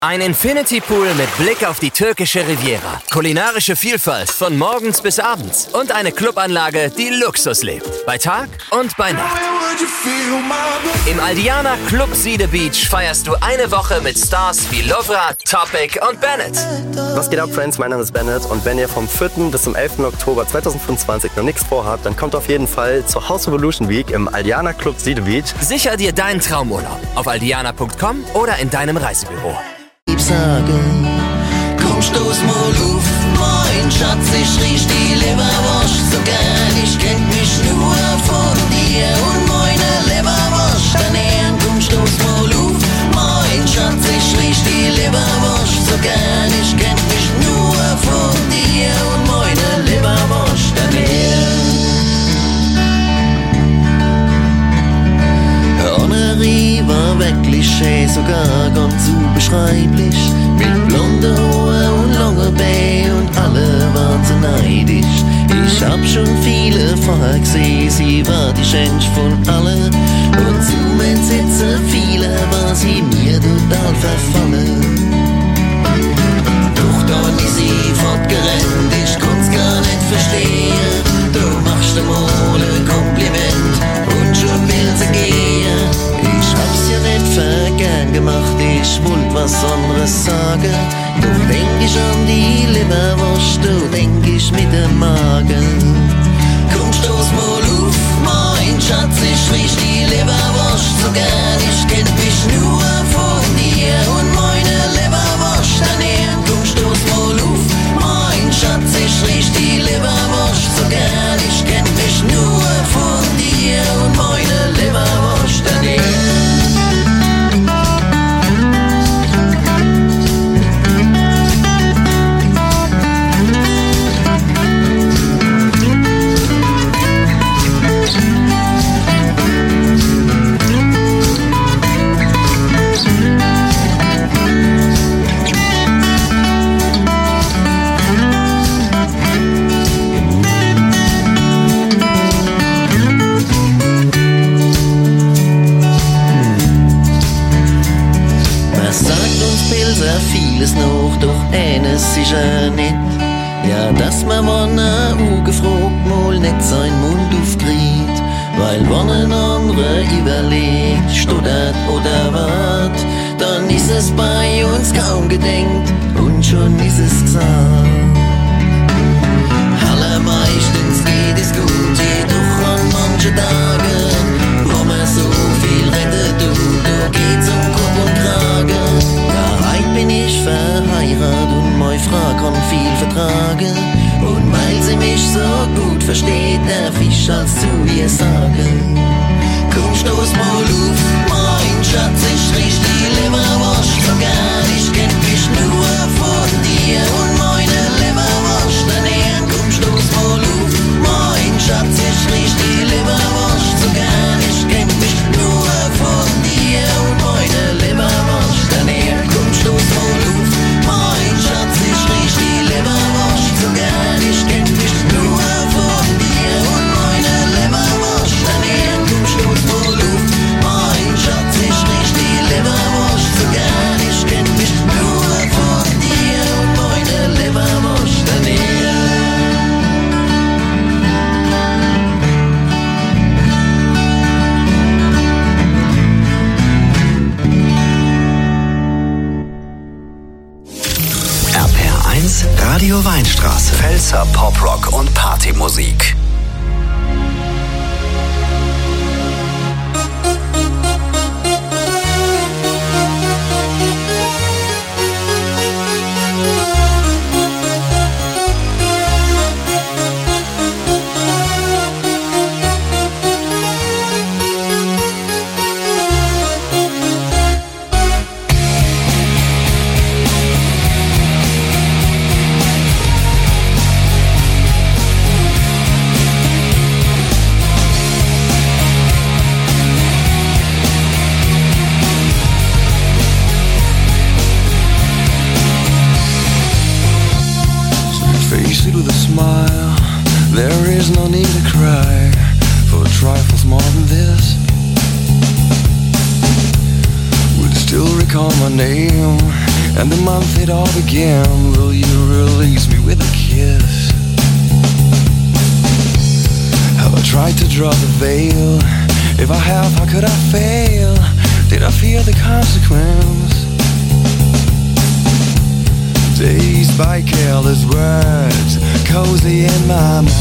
Ein Infinity-Pool mit Blick auf die türkische Riviera. Kulinarische Vielfalt von morgens bis abends. Und eine Clubanlage, die Luxus lebt. Bei Tag und bei Nacht. Im Aldiana Club Siede Beach feierst du eine Woche mit Stars wie Lovra, Topic und Bennett. Was geht ab, Friends? Mein Name ist Bennett und wenn ihr vom 4. bis zum 11. Oktober 2025 noch nichts vorhabt, dann kommt auf jeden Fall zur House Evolution Week im Aldiana Club Siede Beach. Sicher dir deinen Traumurlaub auf aldiana.com oder in deinem Reisebüro. Sagen, komm, stoß mal auf, mein Schatz, ich riech die Leberwurst so gern, ich kenn mich nur von dir und meine Leberwurst daneben. Komm, stoß mal auf, mein Schatz, ich riech die Leberwurst so gern, ich kenn mich nur von dir und meine Leberwurst daneben. Honoré war wirklich schön, sogar ganz unbeschreiblich. Mit blonder Haare und langer Beine und alle waren so neidisch. Ich hab schon viele vorher gesehen, sie war die schönste von allen. Und zum Entsetzen viele war sie mir total verfallen. Doch dann ist sie fortgerannt, ich konnt's gar nicht verstehen. Du machst ihm mal ein Kompliment und schon will sie gehen. Ich hab's ja nicht vergern gemacht, ich wollt was anderes sagen. Doch denk ich an die Leberwurst, du denk ich mit dem Magen. Komm, stoß mal auf, mein Schatz, ich riech die Leberwurst so gern. Ich kenn mich nur von dir und meine Leberwurst daneben. Komm, stoß mal auf, mein Schatz, ich riech die Leberwurst so gern. Ich kenn mich nur von dir und meine Leberwurst daneben. Vieles noch, doch eines sicher nicht. Ja, dass man wann ungefragt mal nicht seinen Mund aufkriegt, weil wann ein anderer überlegt, stottert oder wart, dann ist es bei uns kaum gedenkt und schon ist es gesagt. Allermeistens geht es gut, jedoch an manchen Tagen, wo man so viel rettet tut, da geht's um Kopf und Kragen. Bin ich verheiratet und meine Frau kann viel vertragen. Und weil sie mich so gut versteht, darf ich als zu ihr sagen. Komm, stoß mal auf, mein Schatz, ich riech die Leberwurst so gern. Ich kenn mich nur von dir und meine Leberwurst daneben. Komm, stoß mal auf, mein Schatz, ich riech die Leberwurst so gern. Ich kenn mich nur von dir und meine Leberwurst daneben. Komm, stoß mal auf, mein Schatz, ich riech die Leberwurst so gern. Ich kenn mich nur von dir und meine Leberwurst daneben. Komm, stoß mal auf, mein Schatz, ich riech die Leberwurst so gern. Ich kenn mich nur von dir und meine Leberwurst daneben. Radio Weinstraße. Pfälzer Poprock und Partymusik. There is no need to cry for trifles more than this. Would still recall my name And the month it all began, will you release me with a kiss? Have I tried to draw the veil? If I have, how could I fail? Did I fear the consequence? Dazed by careless words, cozy in my mind.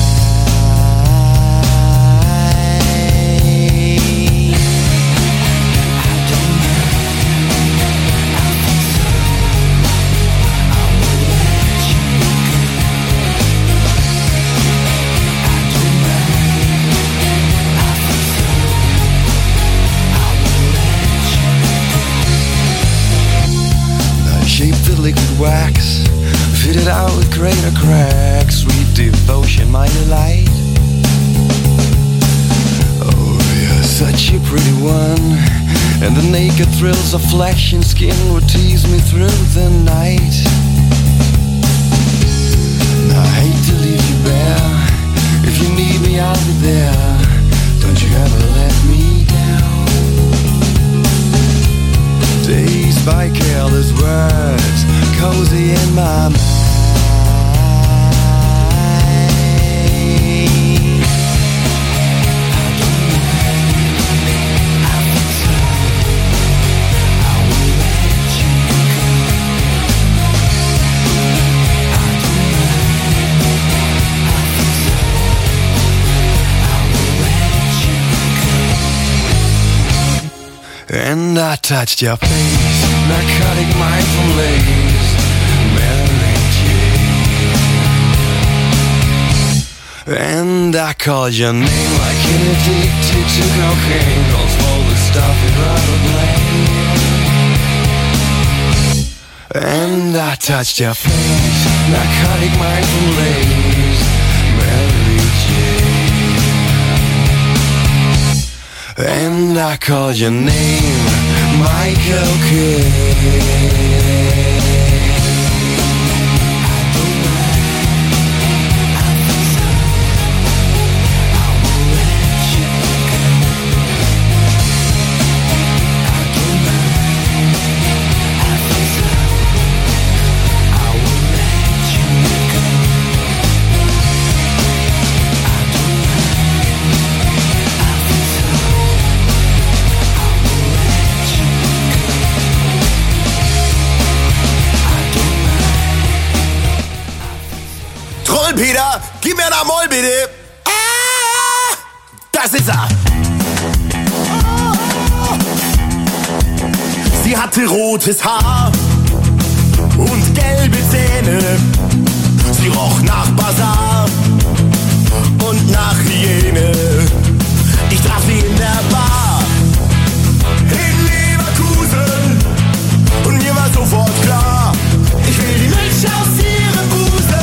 Liquid wax, fitted out with greater cracks. Sweet devotion, my delight. Oh, you're such a pretty one, and the naked thrills of flesh and skin would tease me through the night. I hate to leave you bare. If you need me, I'll be there. Don't you ever let me down. Dazed by careless words, cozy in my mind. And I touched your face, narcotic mindful lace, Mary Jane. And I called your name like an addicted to cocaine, calls for the stuff in rubber blade. And I touched your face, narcotic mindful lace, Mary Jane. And I called your name, Michael Kidd. Peter, gib mir ein Moll, bitte. Ah, das ist er. Sie hatte rotes Haar und gelbe Zähne. Sie roch nach Basar und nach Hyäne. Ich traf sie in der Bar in Leverkusen und mir war sofort klar, ich will die Milch aus ihrem Busen.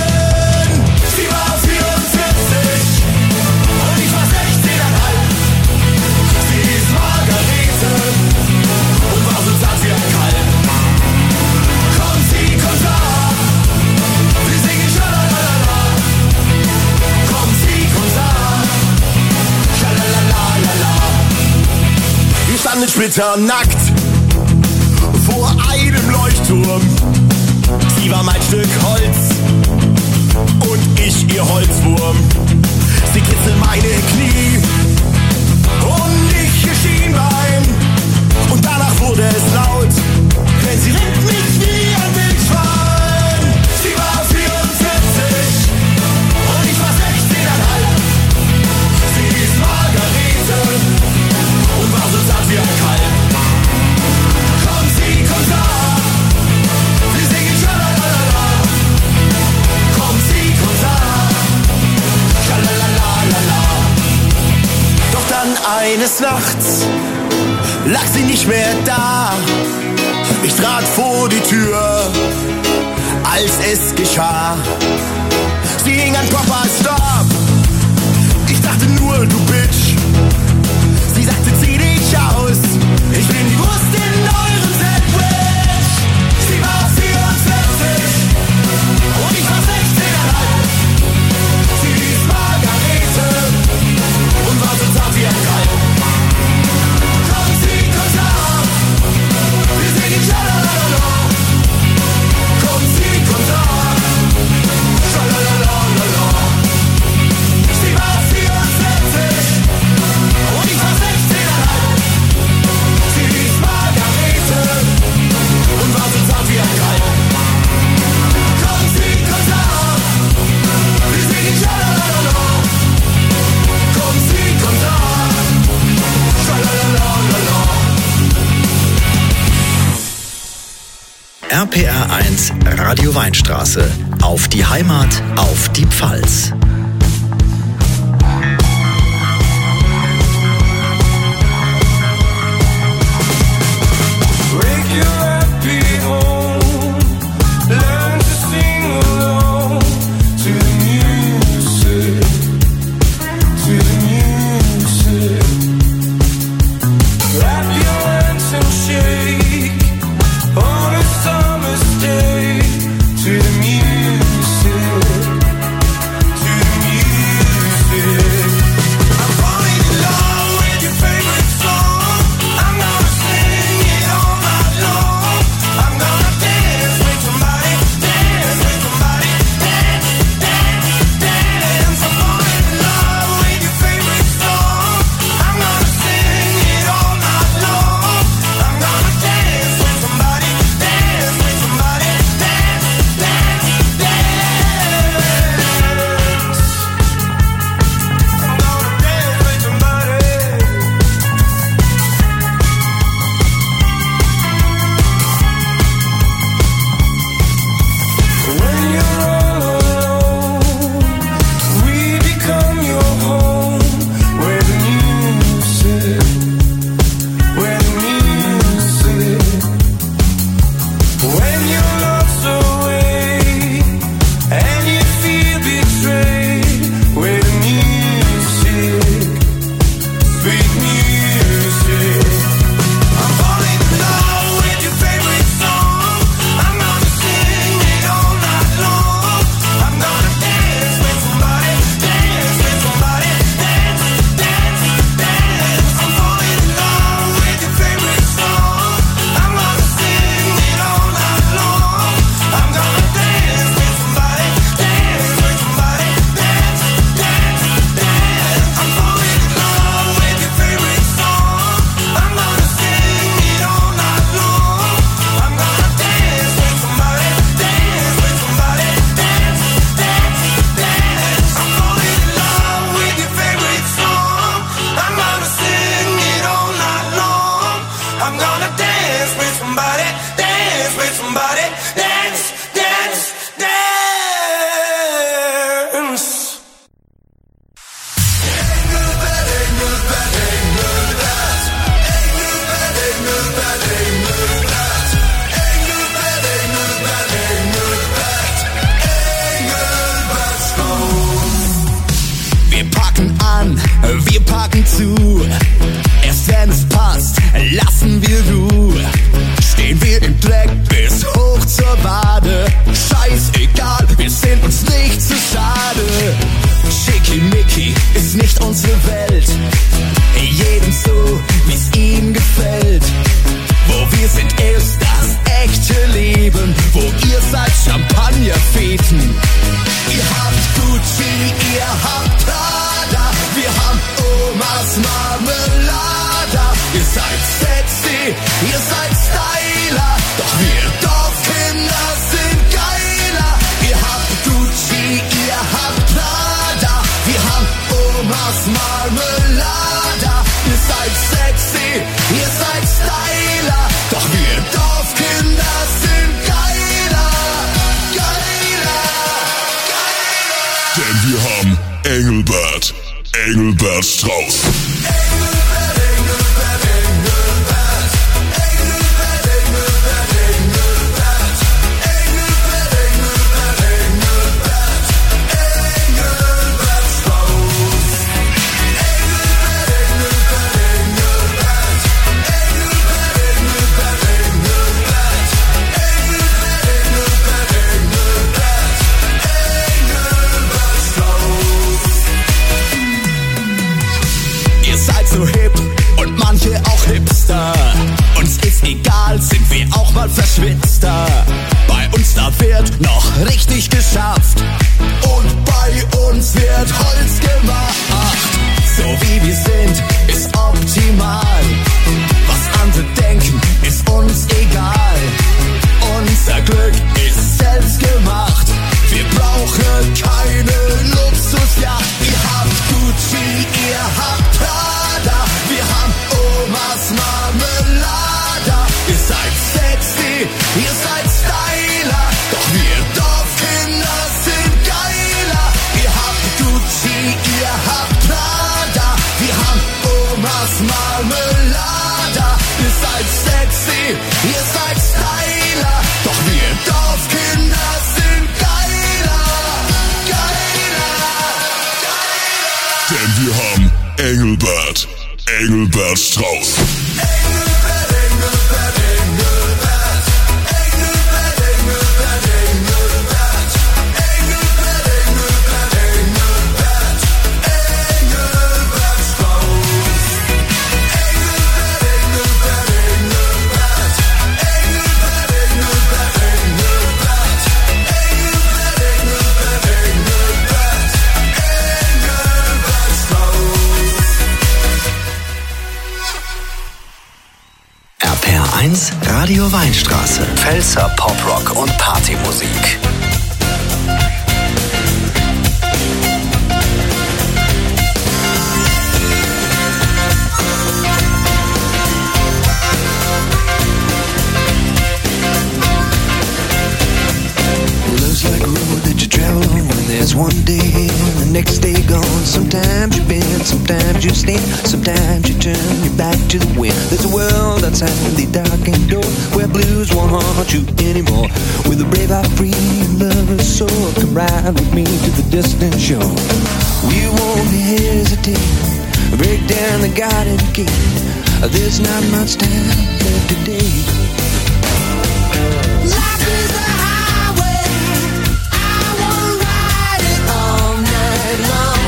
Standen splitternackt vor einem Leuchtturm. Sie war mein Stück Holz und ich ihr Holzwurm. Sie kitzelt meine Knie und ich ihr Schienbein. Und danach wurde es laut, denn sie rennt mich wie ein Wildschwein. Sie war 44 und ich war 16,5. Sie hieß Margarete und war so satt wie ein Kalb. Komm, sie, komm da, wir singen Schalalala. Komm, sie, komm da, Schalalalala. Doch dann eines Nachts lag sie nicht mehr da. Ich trat vor die Tür, als es geschah. Sie hing an Papas Stab. Ich dachte nur, du Bitch. Sie sagte, zieh dich aus, ich bin die Brust in eurem Sandwich. Sie war 44 und ich war 16,5. Sie hieß Margarete und war so zart wie ein Kalb. Komm, sie, komm da, wir singen Schalalala. RPR1 Radio Weinstraße. Auf die Heimat, auf die Pfalz. Wir packen zu, erst wenn es passt, lassen wir Ruhe. Stehen wir im Dreck bis hoch zur Wade. Scheißegal, wir sind uns nicht zu schade. Schickimicki ist nicht unsere Welt, jedem so, wie's ihm gefällt. Wo wir sind, ist das echte Leben, wo ihr seid Champagnerfeten. Ihr habt Gucci, ihr habt Prada, wir haben Omas Marmelada. Ihr seid sexy, ihr seid Styler, doch wir Dorfkinder sind geiler. Ihr habt Gucci, ihr habt Prada, wir haben Omas Marmelada. Ihr seid sexy, ihr seid Styler, doch wir Dorfkinder sind geiler, geiler, geiler. Denn wir haben Engelbert, Engelbert Strauß. So hip und manche auch hipster. Uns ist egal, sind wir auch mal verschwitzter. Bei uns da wird noch richtig geschafft und bei uns wird Holz gemacht. So wie wir sind, ist optimal. Was andere denken, ist uns egal. Unser Glück ist selbst gemacht. Wir brauchen keine Luxusjacht. Ihr habt Gucci, ihr habt Prada, wir haben Omas Marmelada. Ihr seid sexy, ihr seid Engelbert Strauß. RPR1 Radio Weinstraße. Pfälzer Poprock und Partymusik. Love's like a road that you travel on when there's one day and the next day gone. Sometimes you bend, sometimes you stand, sometimes you turn your back to the wind. There's a world outside the darkened door where blues won't haunt you anymore. With a brave heart, free and lover's soul, come ride with me to the distant shore. We won't hesitate, break down the garden gate. There's not much time left today. Life is a highway, I wanna ride it all night long.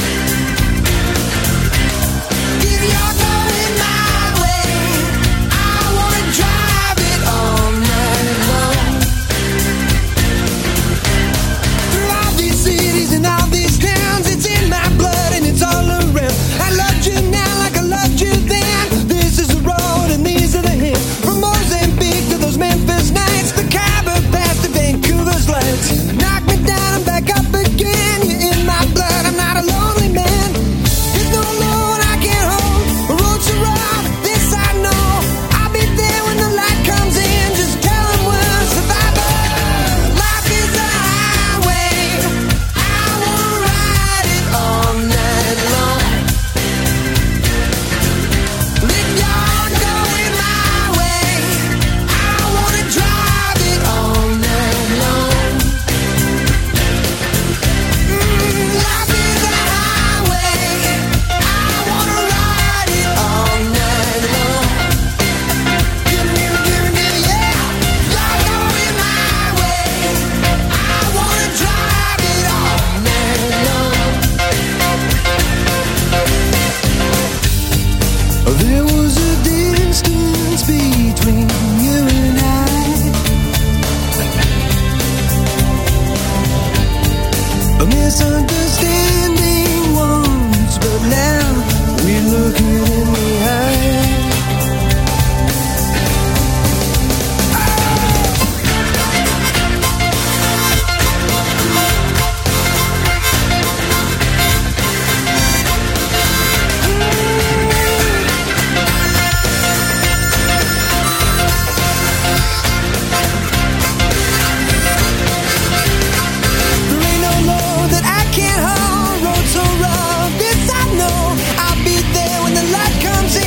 If you're going my way, I wanna drive it all night long. Through all these cities and all these towns, it's in my blood and it's all around. I loved you now like I loved you then. This is the road and these are the hills. From Mozambique to those Memphis nights, the Khyber Pass to Vancouver's lights. Knock me down and back up again. You're in my blood, I'm not a lonely man. There's no Lord I can't hold. The road's so rough, this I know. I'll be there when the light comes in. Just tell them we're survivors. Life is a highway, I wanna ride it all night long. If you're going my way, I wanna drive it all night long. Life is a highway, I wanna ride it all night long. Give me, yeah. You're going my way, I wanna drive it all night long. There was a distance between you and I, a misunderstanding once, but now we're looking in the eye. There ain't no load that I can't haul. Road so rough, this I know. I'll be there when the light comes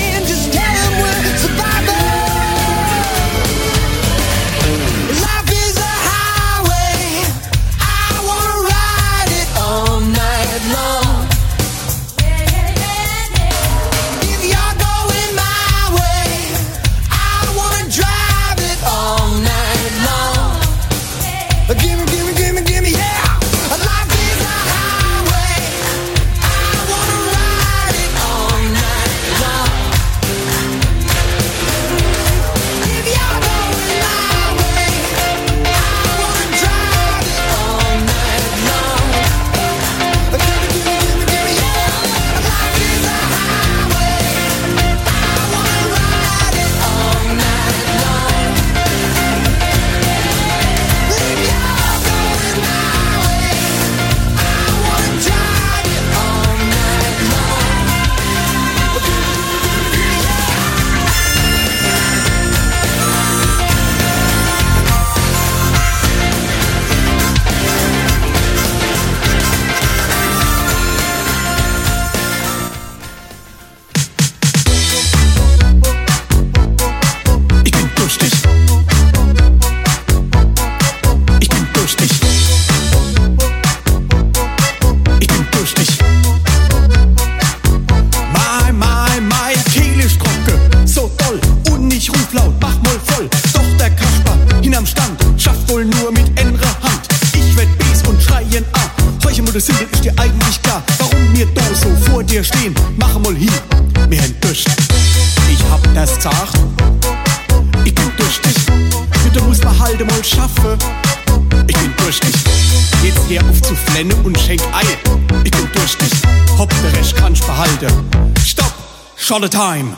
Symbol ist dir eigentlich klar. Warum mir da so vor dir stehen? Mach mal hin, mir ein Düst. Ich hab das gesagt, ich bin durstig. Bitte muss man halt mal schaffen. Ich bin durstig. Jetzt her auf zu flennen und schenk Ei. Ich bin durstig. Hopp, der Rest kannst behalten. Stopp, Scholle Time.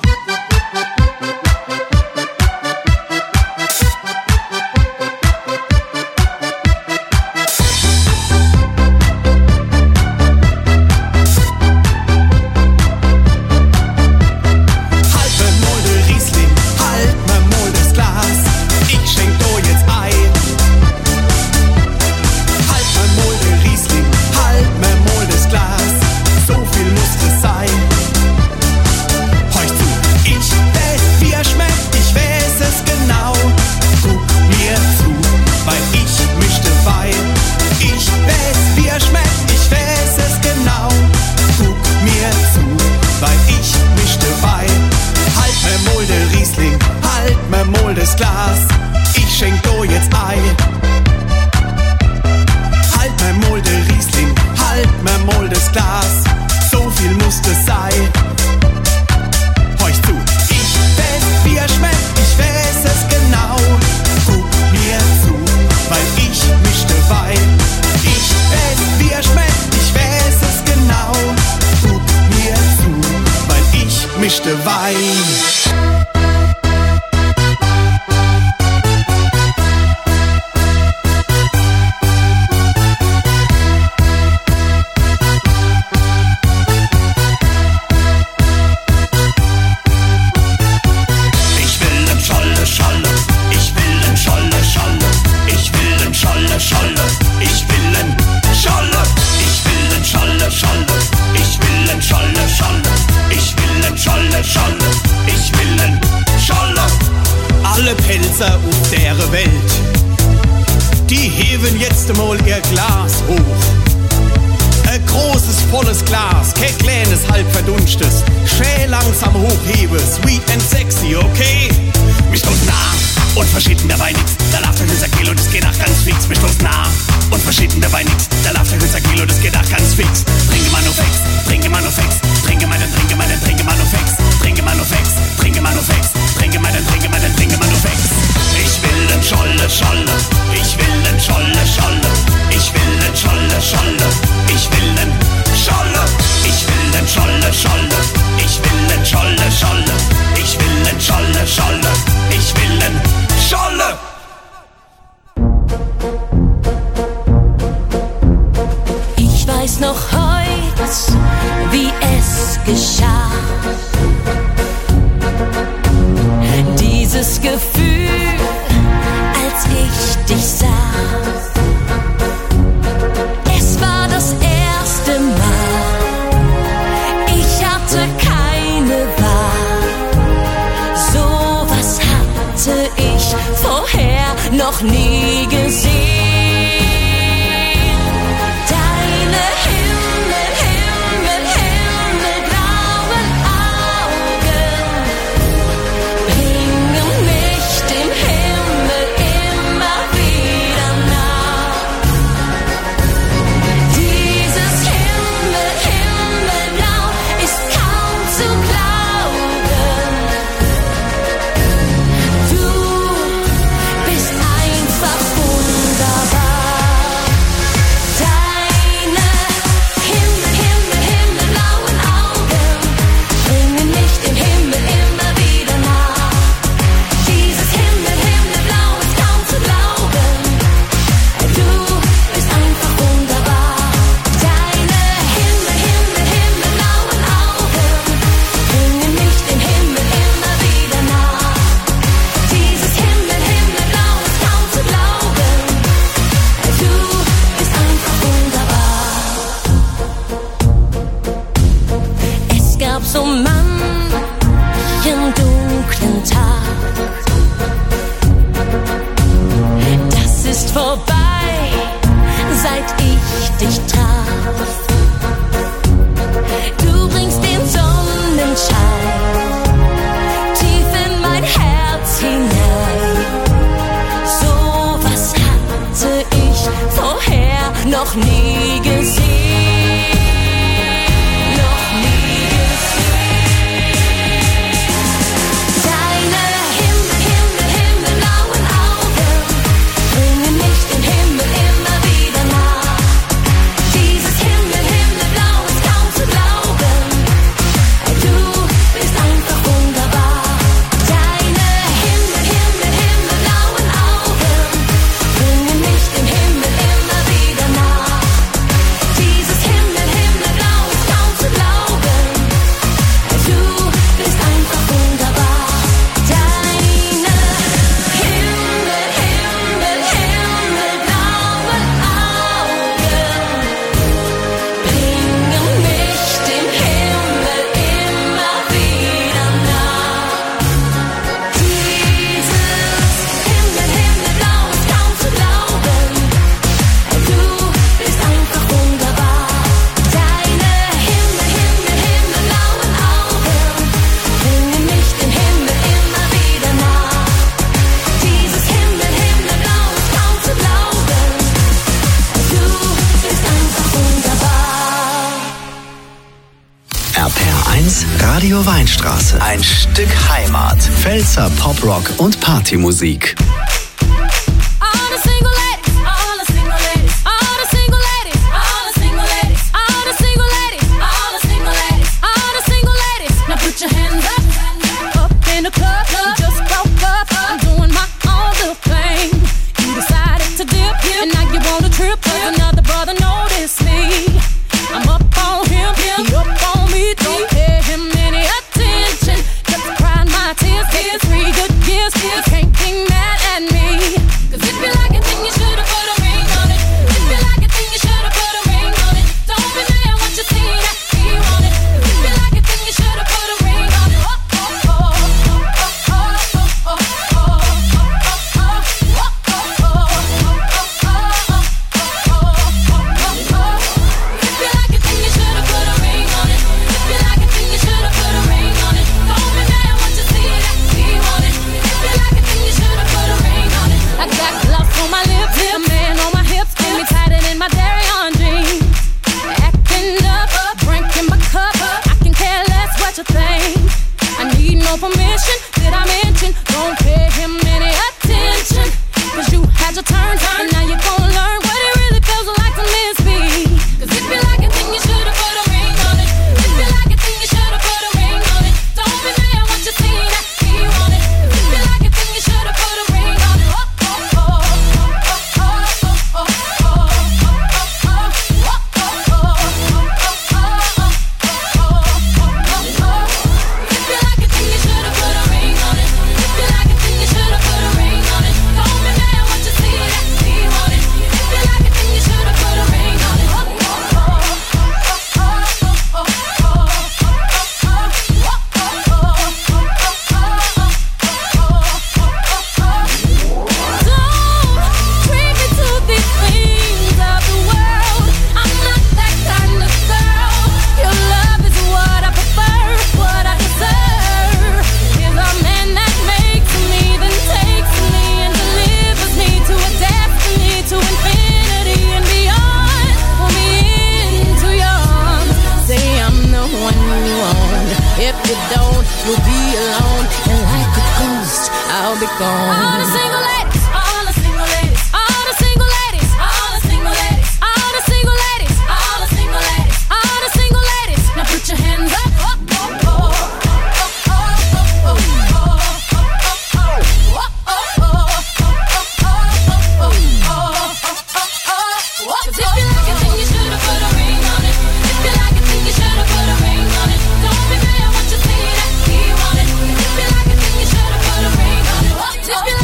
Vorher noch nie gesehen. Radio Weinstraße. Ein Stück Heimat. Pfälzer Poprock und Partymusik. Just be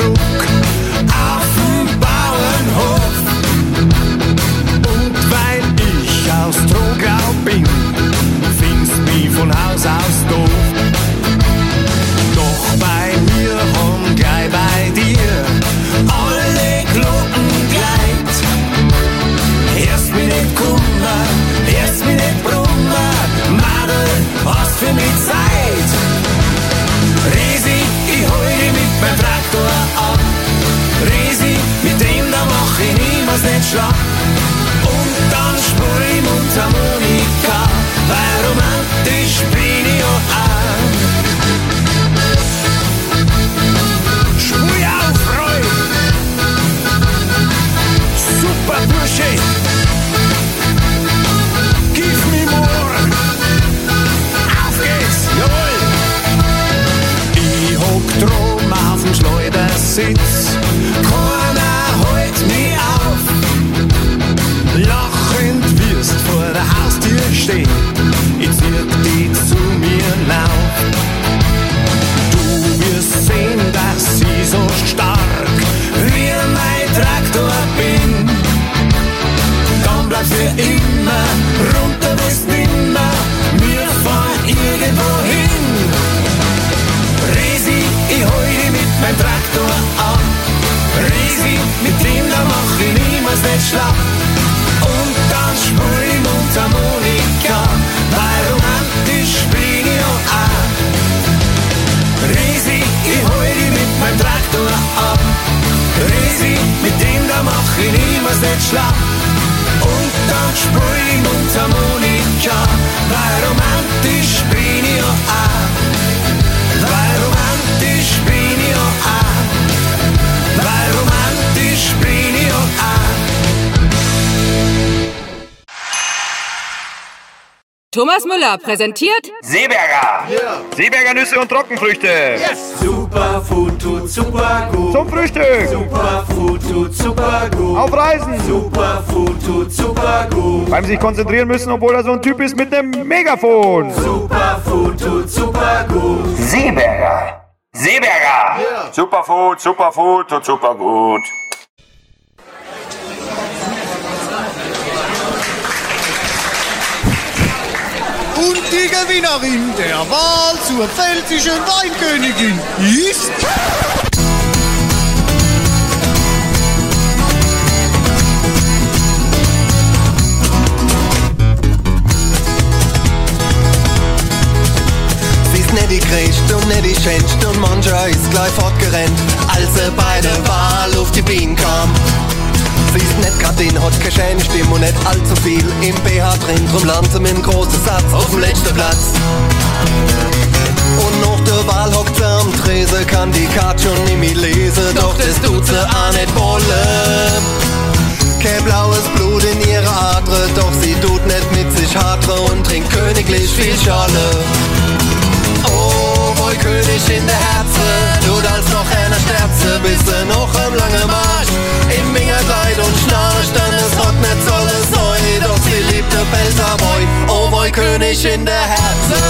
zurück auf den Bauernhof. Und weil ich aus Trogau bin, findest mich von Haus aus doof. Doch bei mir haben gleich bei dir alle Glocken gleit. Erst mich nicht Kummer, erst mich nicht Brummer, Madel, hast für mich Zeit. Resi, ich hol dich mit meinem Traktor ab. Resi, mit dem da mach ich niemals nicht schlapp. Und dann spür ich Mundharmonika, weil romantisch bin ich ja auch. Spür auf, Freu! Super Bursche! Gib mir more! Auf geht's, jawohl! Ich hock drum auf dem Schleudersitz, keiner holt mich auf. Lachend wirst vor der Haustür stehen, ich zieh dich zu mir lauf. Du wirst sehen, dass ich so stark wie mein Traktor bin. Dann bleib für immer, runter bist nimmer, wir fahren irgendwo hin. Resi, ich hol dich mit meinem Traktor ab. Resi, mit dem da mach ich niemals nicht schlapp. Und dann spür ich Mundharmonika, weil romantisch bin ich ja auch. Resi, ich hol dich mit meinem Traktor ab. Resi, mit dem da mach ich niemals nicht schlapp. Und dann spür ich Mundharmonika, weil romantisch bin ich ja auch. Weil romantisch bin ich ja auch. Weil romantisch bin ich ja auch. Thomas Müller präsentiert Seeberger. Yeah. Seeberger Nüsse und Trockenfrüchte. Yes. Superfood tut super gut. Zum Frühstück. Superfood tut super gut. Auf Reisen. Superfood tut super gut. Beim sich konzentrieren müssen, obwohl er so ein Typ ist mit einem Megafon. Superfood tut super gut. Seeberger. Seeberger. Yeah. Superfood tut super gut. Und die Gewinnerin der Wahl zur pfälzischen Weinkönigin ist... Sie ist nicht die Christ und nicht die Schänst und mancher ist gleich fortgerannt, als sie bei der Wahl auf die Bienen kam. Sie ist nicht grad in, hat keine schöne Stimme und nicht allzu viel im BH drin, drum landet sie mit einem großen Satz auf dem letzten Platz. Und nach der Wahl hockt sie am Tresen, kann die Karte schon nicht mehr lesen, doch das tut sie auch nicht wollen. Kein blaues Blut in ihrer Adre, doch sie tut nicht mit sich hadre und trinkt königlich viel Schale. Oh, wohl König in der Herze, tut als noch einer Sterze, bis sie noch am langen Marsch im Mingerkleid und schnarcht, dann es hat nicht solle Säu, doch sie liebt der Pelzerboy. Oh, wohl König in der Herze.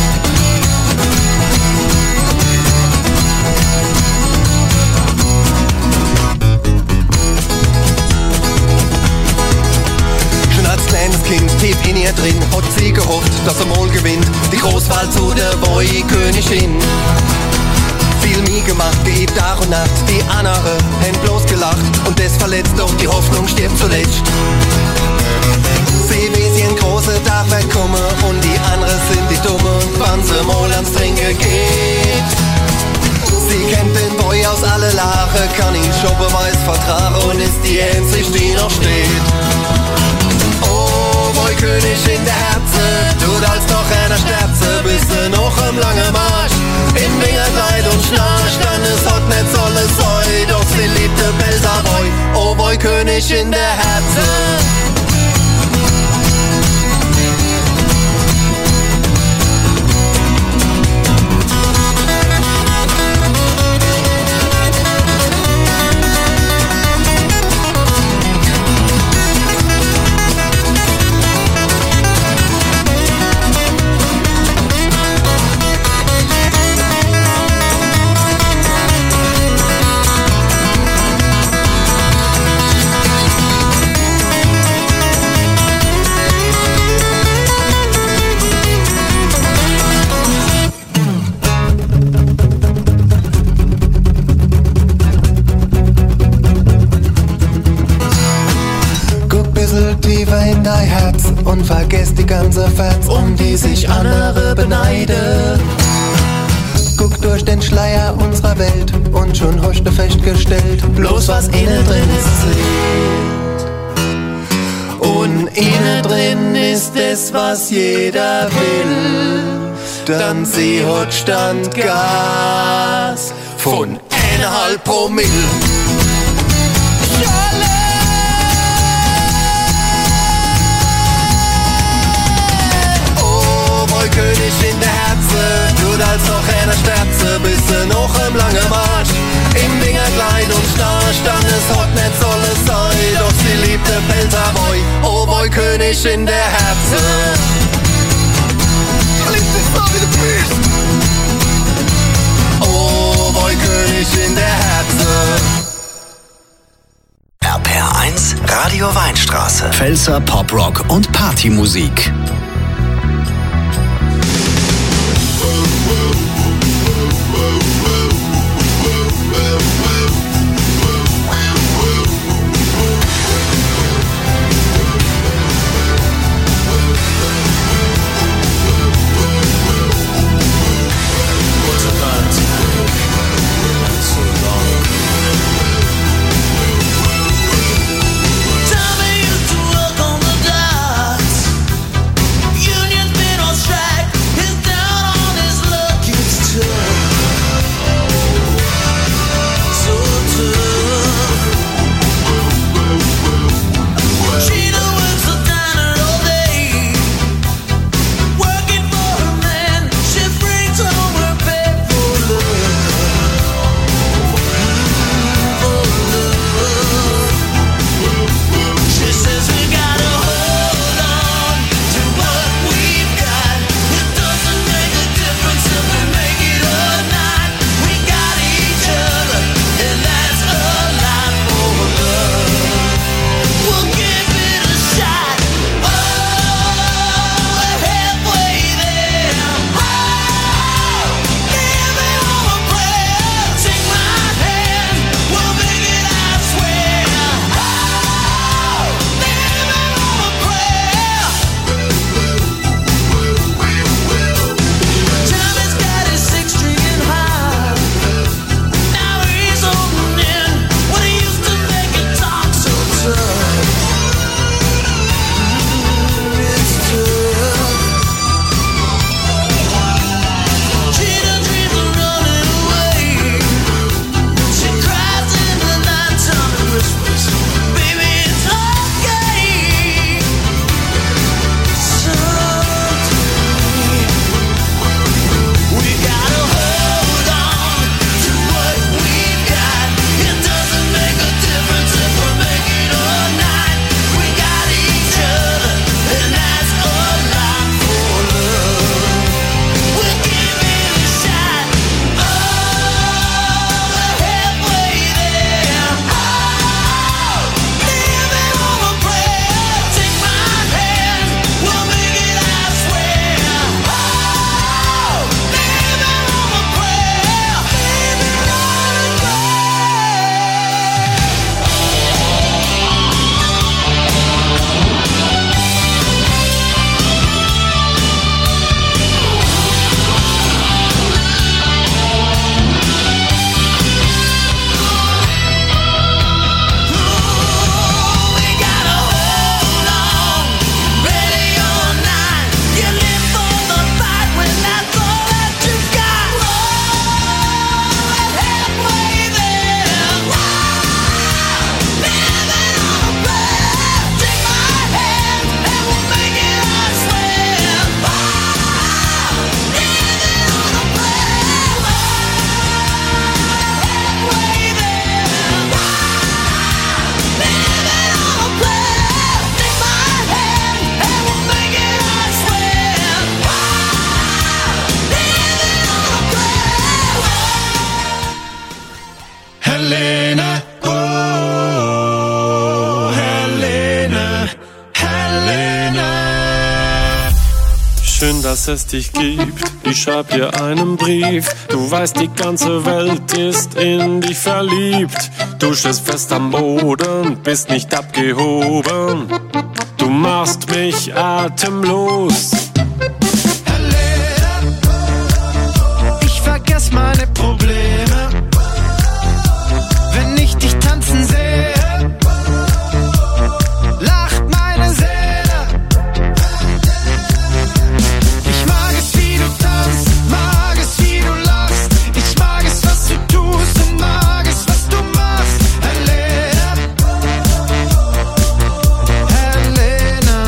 Als kleines Kind tief in ihr drin hat sie gehofft, dass er mal gewinnt, die Großwahl zu der Boy-Königin. Viel nie gemacht, geübt Tag und Nacht, die andere haben bloß gelacht und das verletzt, doch die Hoffnung stirbt zuletzt. Sie weiß ihren großen Tag wird kommen und die anderen sind die Dumme, wann sie mal ans Trinken geht. Sie kennt den Boy aus alle Lache, kann ihn schon beweis vertragen und ist die einzige, die noch steht. Boy König in der Herze, tut als noch einer Sterze, bis sie noch am langen Marsch im Wingerkleid und schnarcht, dann es hat nicht solle Säu, doch sie liebt der Pelzerboy. Oh Boy König in der Herze. tiefer in dein Herz und vergesst die ganze Fans, um die sich andere beneiden. Guck durch den Schleier unserer Welt und schon hast du festgestellt, bloß was innen drin ist, zählt. Und innen drin ist es, was jeder will. Dann sie hat Standgas von 1,5 Promille. Oh, boy, König in der Herze, tut als noch einer Sterze, bist du noch im langen Marsch. Im Dinger klein und starr, stand es hat nicht soll es sein, doch sie liebte Pelterboy. Oh, boy, König in der Herze. Oh, boy, König in der Herze. RPR1, Radio Weinstraße. Pfälzer Poprock und Partymusik. Helene, oh, Helene, Helene. Schön, dass es dich gibt, ich schreib dir einen Brief. Du weißt, die ganze Welt ist in dich verliebt. Du stehst fest am Boden, bist nicht abgehoben. machst mich atemlos. Helene, ich vergess meine Probleme, wenn ich dich tanzen sehe. Lacht meine Seele. Ich mag es, wie du tanzt, mag es, wie du lachst. Ich mag es, was du tust und mag es, was du machst. Helene, Helene.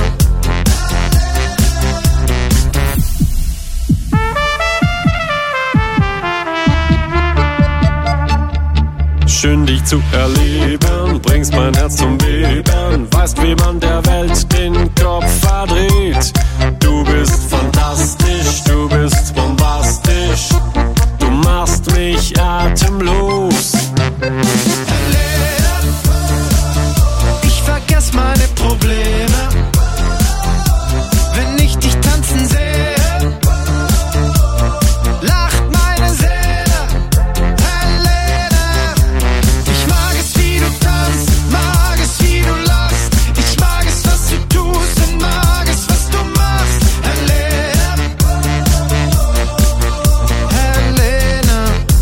Schön dich zu erleben, bringst mein Herz zum Beben, weißt, wie man der Welt den Kopf verdreht. Du bist fantastisch, du bist bombastisch, du machst mich atemlos. Helene, ich vergess meine Probleme, wenn ich dich tanzen sehe. Lacht meine Seele. Ich mag es, wie du tanzt, mag es, wie du lachst. Ich mag es, was du tust und mag es, was du machst. Helene, Helene.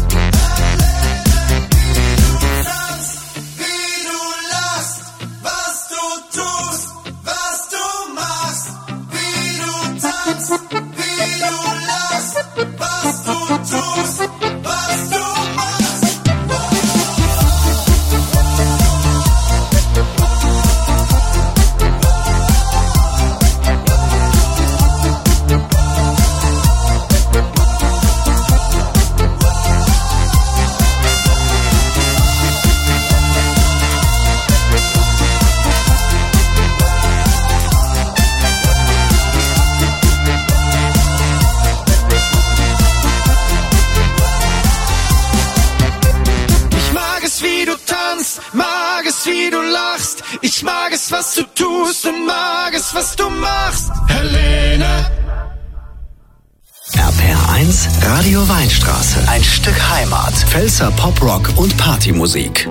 Wie du lachst, was du tust, was du machst. Wie du tanzt, wie du lachst, was du tust, was du machst. Ich mag es, wie du tanzt, mag es, wie du lachst. Ich mag es, was du tust und mag es, was du machst. Helene. RPR1 Radio Weinstraße. Ein Stück Heimat. Pfälzer Poprock und Partymusik.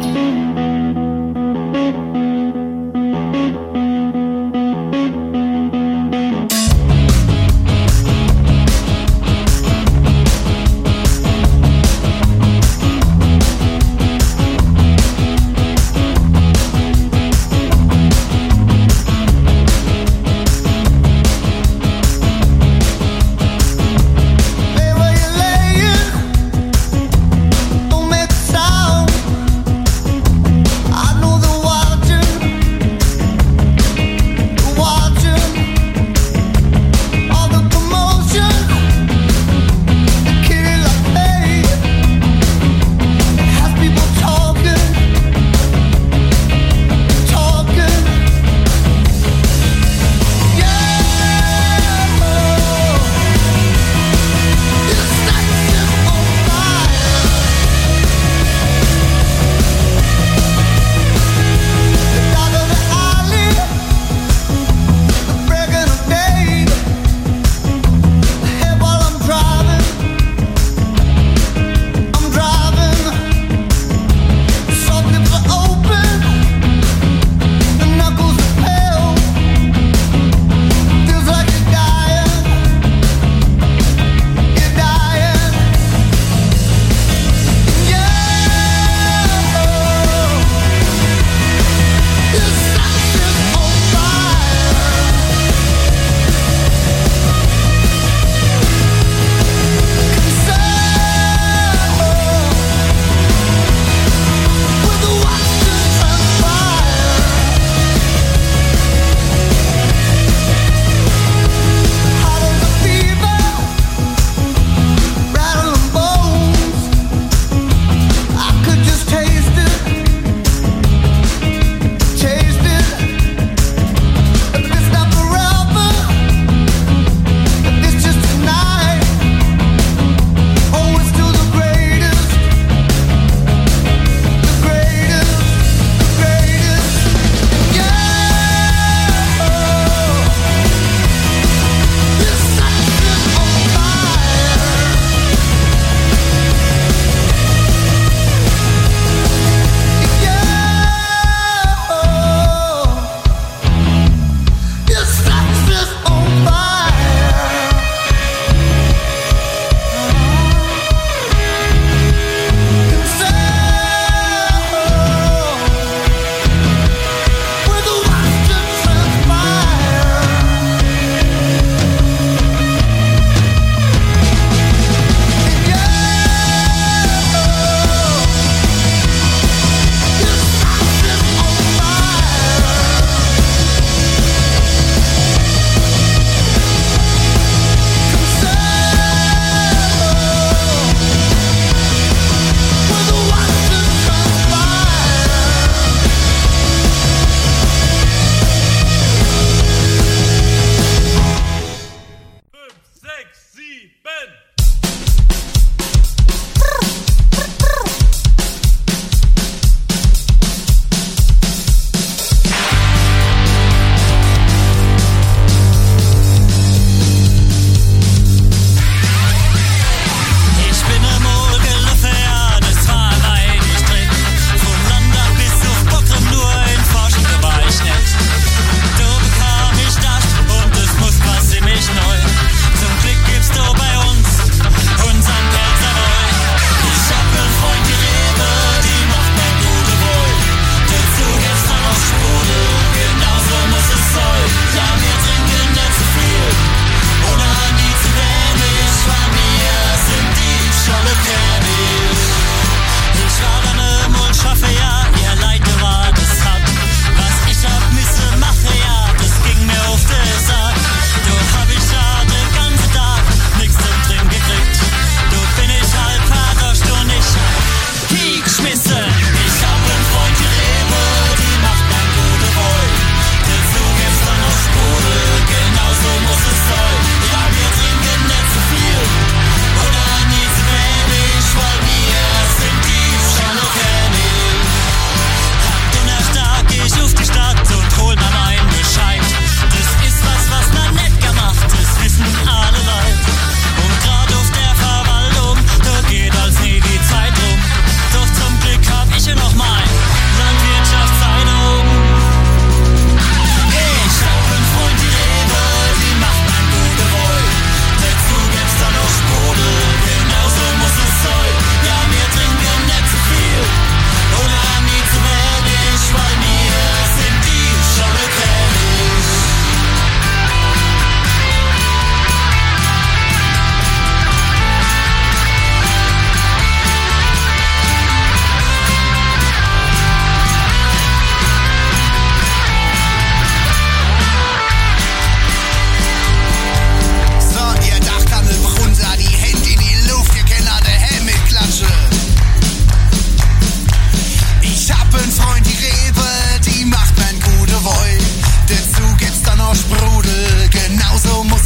Where were you laying? Don't make a sound.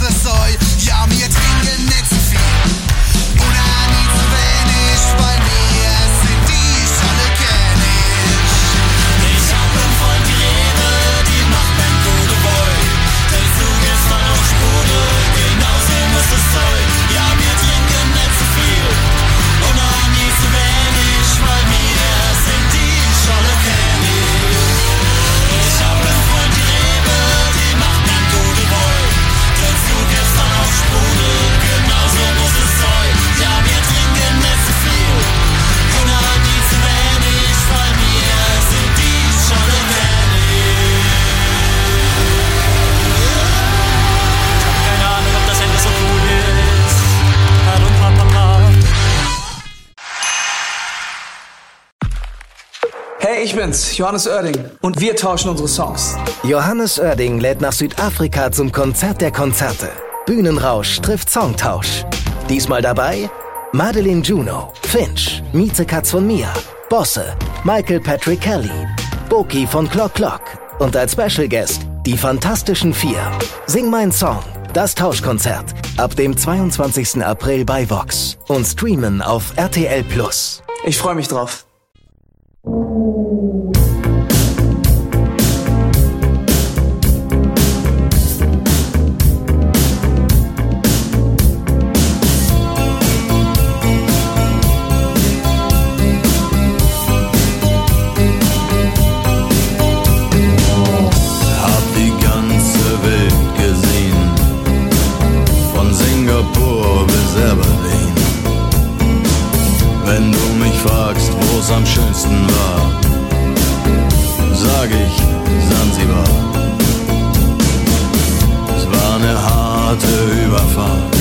es soll. Ja, wir trinken nicht zu viel und auch nie zu wenig, weil wir sind die Scholle kenn ich. Ich hab einen Freund, die Rewe, die macht mein gute Boy. Der Zug ist voll auf Spule, genau so muss es sein. Ja, wir trinken nicht zu viel und auch nie zu wenig, weil wir sind die Scholle kenn ich. Ich hab einen Freund, die Rewe, die macht mein gute Boy. Der Zug ist voll auf Spule, genau so muss es sein. Ja, wir trinken nicht zu viel und auch nie zu wenig, weil wir sind die Scholle kenn ich. Keine Ahnung, ob das Ende so cool ist. Hallo Papa. Hey, ich bin's, Johannes Oerding. Und wir tauschen unsere Songs. Johannes Oerding lädt nach Südafrika zum Konzert der Konzerte. Bühnenrausch trifft Songtausch. Diesmal dabei Madeline Juno, Finch, Miezekatz von Mia, Bosse, Michael Patrick Kelly, Boki von Clock Clock und als Special Guest die Fantastischen Vier. Sing mein Song, das Tauschkonzert, ab dem 22. April bei Vox und streamen auf RTL+. Ich freue mich drauf. Hab die ganze Welt gesehen, von Singapur bis Aberdeen. Wenn du mich fragst, wo's am schönsten war, sag ich Sansibar. Es war eine harte Überfahrt,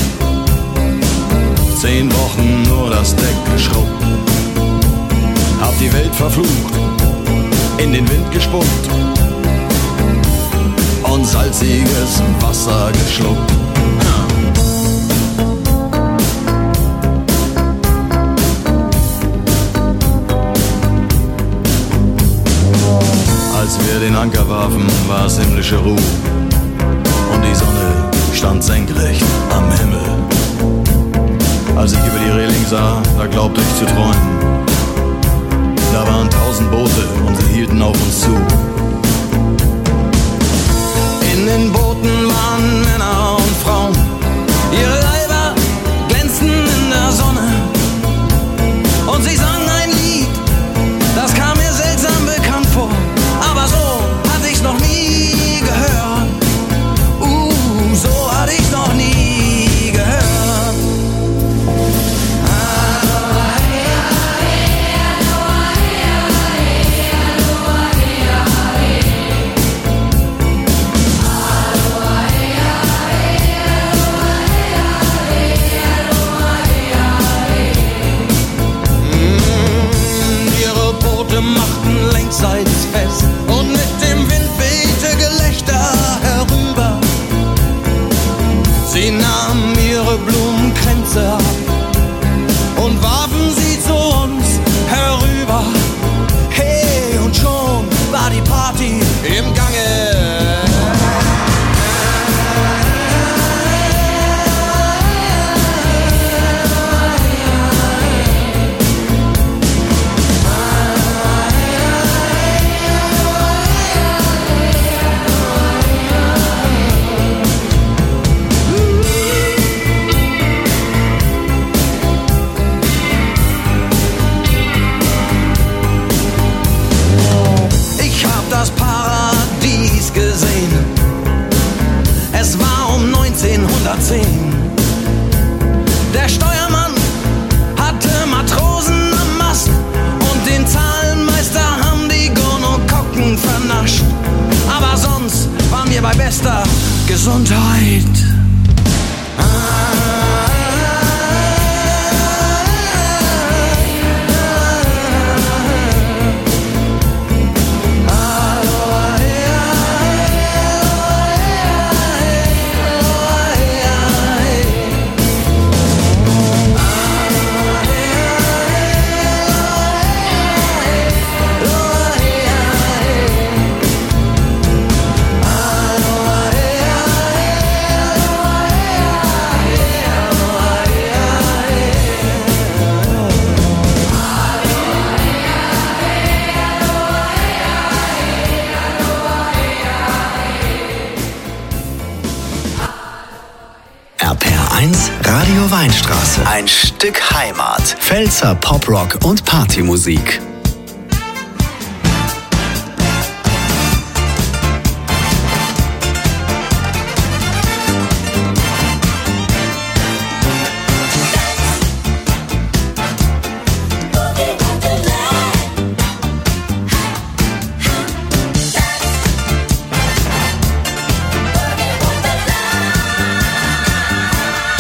10 Wochen nur das Deck geschrubbt. Hab die Welt verflucht, in den Wind gespuckt und salziges Wasser geschluckt. Als wir den Anker warfen, war es himmlische Ruhe und die Sonne stand senkrecht am Himmel. Als ich über die Reling sah, da glaubte ich zu träumen. Da waren 1000 Boote und sie hielten auf uns zu. In den Booten waren Männer und Frauen, ihre Leiber glänzten in der Sonne und sie sangen ein Lied, das kam mir seltsam bekannt vor, aber so hatte ich's noch nie gehört. So hatte ich's noch nie gehört. Machten längsseits fest und mit dem Wind wehte Gelächter herüber. Sie nahmen ihre Blumenkränze ab und warfen sie zu uns herüber. Hey, und schon war die Party im Gange. Das Paradies gesehen. Es war um 1910. Der Steuermann hatte Matrosen am Mast und den Zahlenmeister haben die Gonokokken vernascht. Aber sonst waren wir bei bester Gesundheit. Radio Weinstraße. Ein Stück Heimat. Pfälzer Poprock und Partymusik.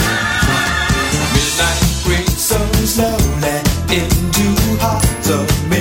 Slowly into hearts of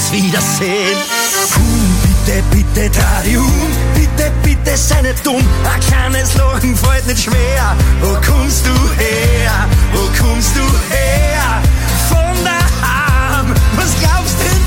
uns wiedersehen. Bitte, bitte, dreh dich bitte, bitte, sei nicht dumm. Ein kleines Lachen fällt nicht schwer. Wo kommst du her? Wo kommst du her? Von daheim, was glaubst denn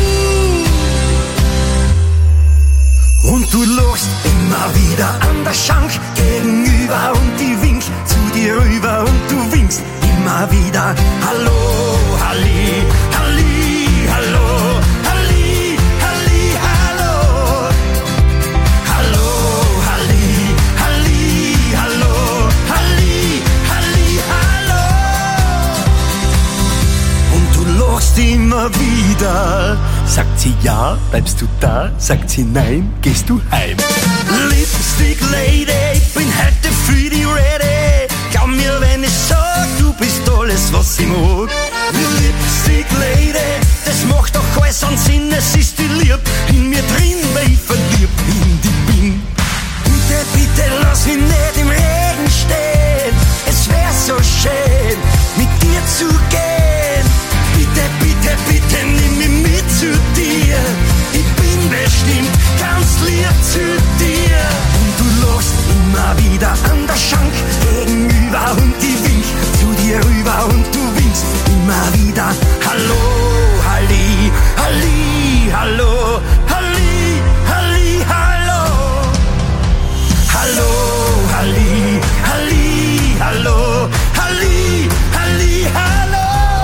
du? Und du lachst immer wieder an der Schank gegenüber und die winkt zu dir rüber und du winkst immer wieder. Hallo, Halli, Halli, hallo, Halli, Halli, hallo. Hallo, Halli, Halli, hallo, Halli, Halli, hallo. Und du lachst immer wieder. Sagt sie ja, bleibst du da? Sagt sie nein, gehst du heim? Lipstick Lady, ich bin heute für die ready. Glaub mir, wenn ich sag, du bist alles, was ich mag. Lipstick Lady, das macht doch alles an Sinn. Es ist die Lieb in mir drin, weil ich verliebt in die bin. Bitte, bitte, lass mich nicht im Regen stehen. Es wär so schön, mit dir zu gehen. Bitte, bitte, bitte, nimm mich mit zu dir. Ich bin bestimmt ganz lieb zu dir. Und du lachst immer wieder an der Schank gegenüber und die winkt zu dir rüber und du winkst immer wieder. Hallo, Halli, Halli, hallo, Halli, Halli, hallo. Hallo, Halli, Halli, hallo, Halli, Halli, hallo.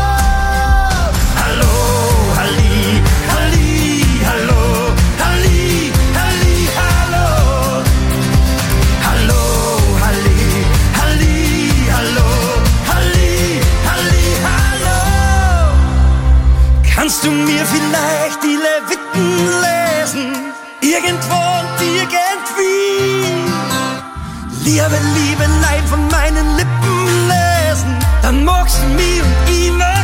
Kannst du mir vielleicht die Leviten lesen? Irgendwo und irgendwie. Liebe, Liebe, Leid von meinen Lippen lesen. Dann magst du mich und ich